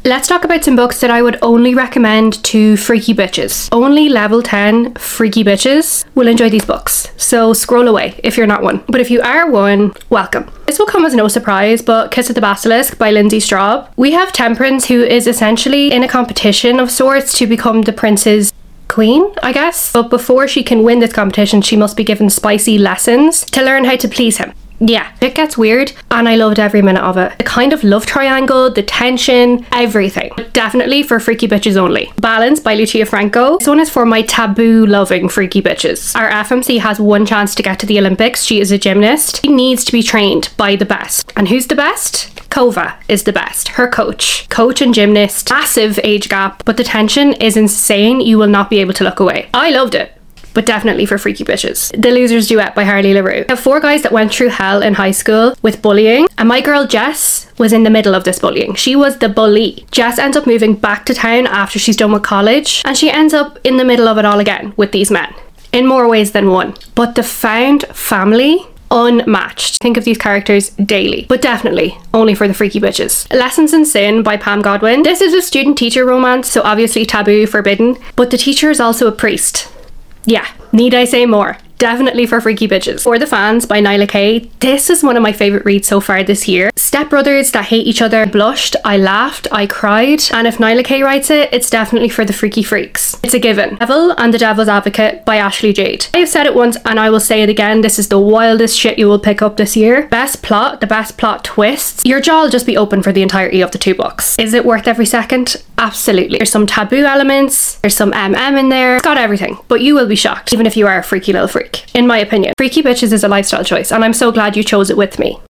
Let's talk about some books that I would only recommend to freaky bitches. Only level 10 freaky bitches will enjoy these books, so scroll away if you're not one. But if you are one, welcome. This will come as no surprise, but Kiss of the Basilisk by Lindsay Straub. We have Temperance, who is essentially in a competition of sorts to become the prince's queen, I guess. But before she can win this competition, she must be given spicy lessons to learn how to please him. Yeah, it gets weird and I loved every minute of it. The kind of love triangle, the tension, everything. Definitely for freaky bitches only. Balance by Lucia Franco. This one is for my taboo loving freaky bitches. Our FMC has one chance to get to the Olympics. She is a gymnast. She needs to be trained by the best. And who's the best? Kova is the best. Her coach. Coach and gymnast. Massive age gap, but the tension is insane. You will not be able to look away. I loved it. But definitely for freaky bitches. The Loser's Duet by Harley LaRue. I have 4 guys that went through hell in high school with bullying, and my girl Jess was in the middle of this bullying. She was the bully. Jess ends up moving back to town after she's done with college, and she ends up in the middle of it all again with these men, in more ways than one. But the found family, unmatched. Think of these characters daily, but definitely only for the freaky bitches. Lessons in Sin by Pam Godwin. This is a student-teacher romance, so obviously taboo, forbidden, but the teacher is also a priest. Yeah, need I say more? Definitely for freaky bitches. For the Fans by Nyla Kay. This is one of my favourite reads so far this year. Stepbrothers that hate each other. Blushed, I laughed, I cried. And if Nyla Kay writes it, it's definitely for the freaky freaks. It's a given. Devil and the Devil's Advocate by Ashley Jade. I have said it once and I will say it again. This is the wildest shit you will pick up this year. Best plot, the best plot twists. Your jaw will just be open for the entirety of the 2 books. Is it worth every second? Absolutely. There's some taboo elements. There's some MM in there. It's got everything. But you will be shocked, even if you are a freaky little freak. In my opinion, freaky bitches is a lifestyle choice, and I'm so glad you chose it with me.